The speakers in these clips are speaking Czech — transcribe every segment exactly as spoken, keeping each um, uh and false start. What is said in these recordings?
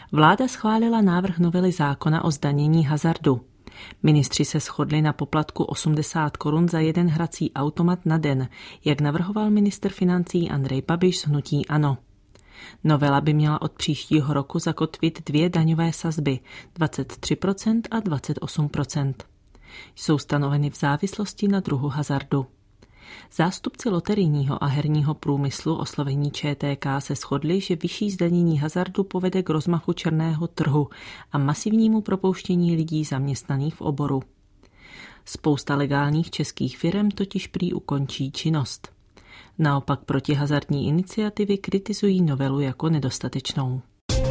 Vláda schválila návrh novely zákona o zdanění hazardu. Ministři se shodli na poplatku osmdesát korun za jeden hrací automat na den, jak navrhoval ministr financí Andrej Babiš z hnutí ANO. Novela by měla od příštího roku zakotvit dvě daňové sazby, dvacet tři procent a dvacet osm procent. Jsou stanoveny v závislosti na druhu hazardu. Zástupci loterijního a herního průmyslu oslovení Č T K se shodli, že vyšší zdanění hazardu povede k rozmachu černého trhu a masivnímu propouštění lidí zaměstnaných v oboru. Spousta legálních českých firem totiž prý ukončí činnost. Naopak protihazardní iniciativy kritizují novelu jako nedostatečnou.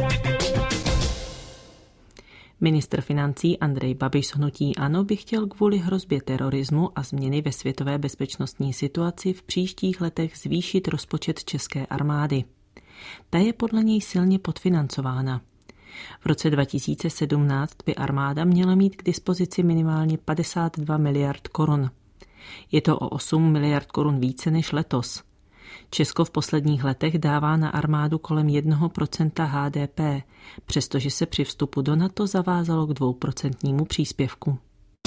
Ministr financí Andrej Babiš z hnutí ANO by chtěl kvůli hrozbě terorismu a změny ve světové bezpečnostní situaci v příštích letech zvýšit rozpočet české armády. Ta je podle něj silně podfinancována. V roce dva tisíce sedmnáct by armáda měla mít k dispozici minimálně padesát dva miliard korun. Je to o osm miliard korun více než letos. Česko v posledních letech dává na armádu kolem jednoho procenta H D P, přestože se při vstupu do NATO zavázalo k dvouprocentnímu příspěvku.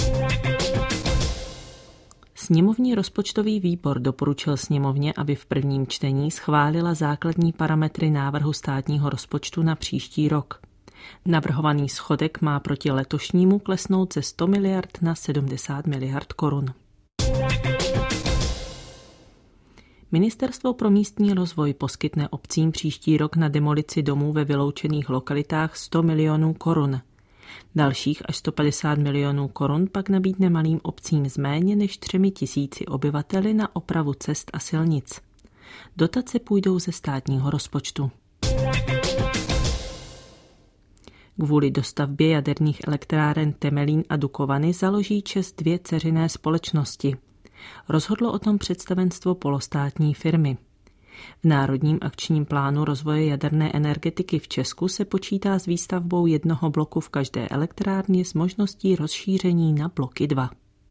Sněmovní rozpočtový výbor doporučil sněmovně, aby v prvním čtení schválila základní parametry návrhu státního rozpočtu na příští rok. Navrhovaný schodek má proti letošnímu klesnout ze sto miliard na sedmdesát miliard korun. Ministerstvo pro místní rozvoj poskytne obcím příští rok na demolici domů ve vyloučených lokalitách sto milionů korun. Dalších až sto padesát milionů korun pak nabídne malým obcím z méně než třemi tisíci obyvateli na opravu cest a silnic. Dotace půjdou ze státního rozpočtu. Kvůli dostavbě jaderných elektráren Temelín a Dukovany založí ČEZ dvě dceřiné společnosti. Rozhodlo o tom představenstvo polostátní firmy. V Národním akčním plánu rozvoje jaderné energetiky v Česku se počítá s výstavbou jednoho bloku v každé elektrárně s možností rozšíření na bloky dva.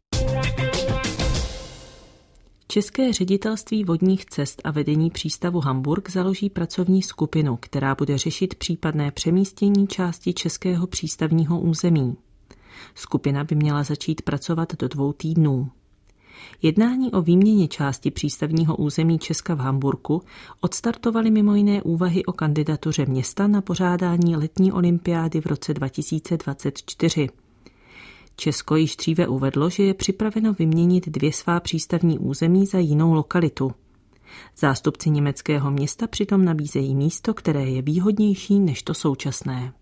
České ředitelství vodních cest a vedení přístavu Hamburg založí pracovní skupinu, která bude řešit případné přemístění části českého přístavního území. Skupina by měla začít pracovat do dvou týdnů. Jednání o výměně části přístavního území Česka v Hamburku odstartovaly mimo jiné úvahy o kandidatuře města na pořádání letní olympiády v roce dva tisíce dvacet čtyři. Česko již dříve uvedlo, že je připraveno vyměnit dvě svá přístavní území za jinou lokalitu. Zástupci německého města přitom nabízejí místo, které je výhodnější než to současné.